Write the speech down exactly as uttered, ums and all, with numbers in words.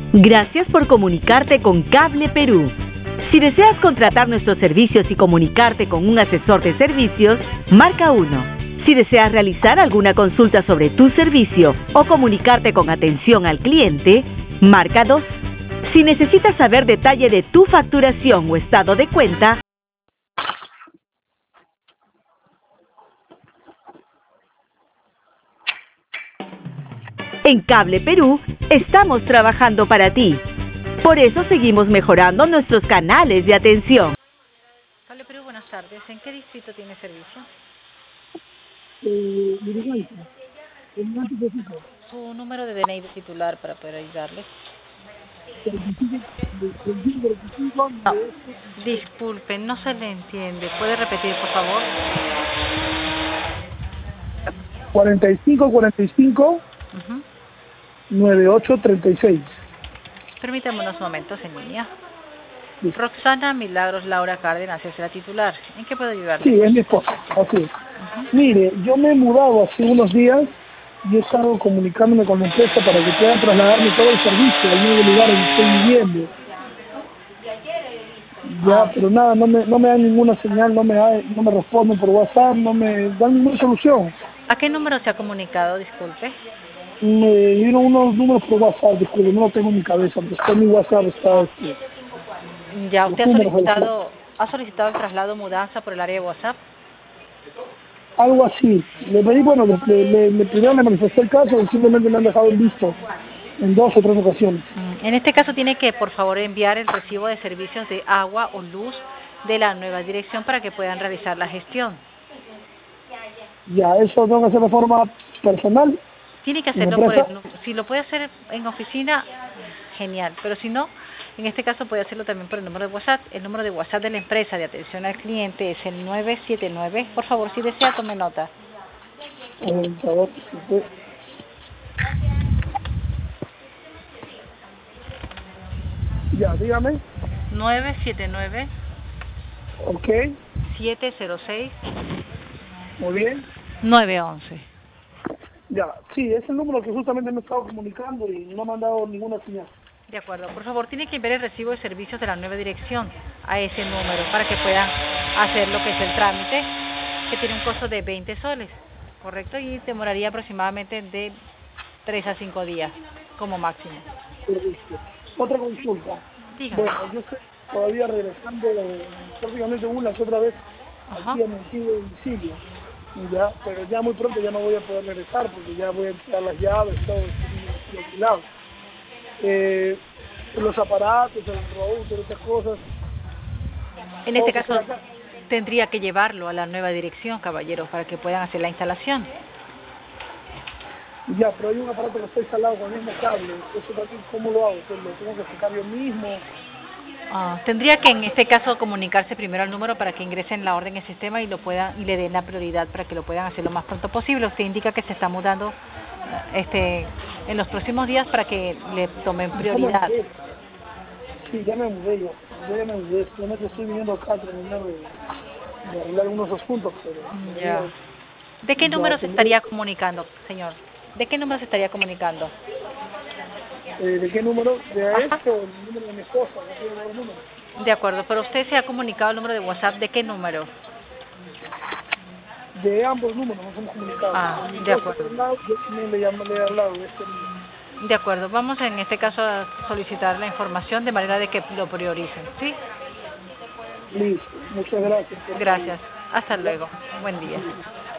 Gracias por comunicarte con Cable Perú. Si deseas contratar nuestros servicios y comunicarte con un asesor de servicios, marca uno. Si deseas realizar alguna consulta sobre tu servicio o comunicarte con atención al cliente, marca dos. Si necesitas saber detalle de tu facturación o estado de cuenta, en Cable Perú estamos trabajando para ti. Por eso seguimos mejorando nuestros canales de atención. Cable Perú, buenas tardes. ¿En qué distrito tiene servicio? Eh, dirigencia. Su número de D N I de titular para poder ayudarle. No, disculpe, no se le entiende. ¿Puede repetir, por favor? cuarenta y cinco, cuarenta y cinco, Uh-huh. noventa y ocho, treinta y seis. Permítame unos momentos en línea. Roxana Milagros Laura Cárdenas es la titular. ¿En qué puedo ayudarle? Sí, es mi esposa. Así es. Uh-huh. Mire, yo me he mudado hace unos días y he estado comunicándome con la empresa para que pueda trasladarme todo el servicio al nuevo lugar donde estoy viviendo. Ya, Ah. pero nada, no me, no me dan ninguna señal, no me, da, no me responden por WhatsApp, no me dan ninguna solución. ¿A qué número se ha comunicado? Disculpe. Me dieron unos números por WhatsApp, disculpe, no lo tengo en mi cabeza, pero está en mi WhatsApp, está este, Ya, los ¿usted ha números del- solicitado, ha solicitado el traslado mudanza por el área de WhatsApp? algo así. Le pedí, bueno, le, le, le- primero le manifesté el caso y simplemente me han dejado en visto en dos o tres ocasiones. Mm, En este caso tiene que, por favor, enviar el recibo de servicios de agua o luz de la nueva dirección para que puedan realizar la gestión. Ya, eso tengo que hacer de forma personal. Tiene que ¿En la hacerlo por el, empresa? nu- si lo puede hacer en oficina, genial, pero si no, en este caso puede hacerlo también por el número de WhatsApp. El número de WhatsApp de la empresa de atención al cliente es el nueve siete nueve. Por favor, si desea, tome nota. Eh, por favor, usted- Ya, dígame. nueve siete nueve, Ok, siete cero seis, muy bien. nueve once. Ya, sí, es el número que justamente me he estado comunicando y no me han dado ninguna señal. De acuerdo, por favor, tiene que enviar el recibo de servicios de la nueva dirección a ese número para que puedan hacer lo que es el trámite, que tiene un costo de veinte soles, ¿correcto? Y demoraría aproximadamente de tres a cinco días como máximo. Perfecto. Otra consulta. Dígame. Bueno, yo estoy todavía regresando eh, prácticamente una que otra vez Ajá. aquí a mi antiguo domicilio. Ya, pero ya muy pronto ya no voy a poder regresar porque ya voy a entregar las llaves, todo estoy alquilado. Eh, los aparatos, el router, otras cosas. En este todo caso, por acá. tendría que llevarlo a la nueva dirección, caballeros, para que puedan hacer la instalación. Ya, pero hay un aparato que está instalado con el mismo cable. Eso también, ¿cómo lo hago? Pues lo tengo que sacar yo mismo. Ah, tendría que en este caso comunicarse primero al número para que ingresen la orden en el sistema y lo puedan y le den la prioridad para que lo puedan hacer lo más pronto posible. Usted indica que se está mudando este en los próximos días para que le tomen prioridad. Ya me mudé. Sí, ya me mudé yo. Yo ya me mudé. Solamente estoy viniendo acá a terminar de, de arreglar unos asuntos, pero... Ya. ¿De qué Ya, número se tendré- estaría comunicando, señor? ¿De qué número se estaría comunicando? Eh, ¿De qué número? ¿De Ajá. este o el número de mi esposa? No tengo los números. De acuerdo, pero usted se ha comunicado el número de WhatsApp, ¿de qué número? De ambos números nos hemos comunicado. Ah, Con mi de esposa, acuerdo. por un lado, yo también le, llamo, le he hablado de este número. De acuerdo, vamos en este caso a solicitar la información de manera de que lo prioricen, ¿sí? Listo. Muchas gracias. Gracias. Hasta luego. Buen día.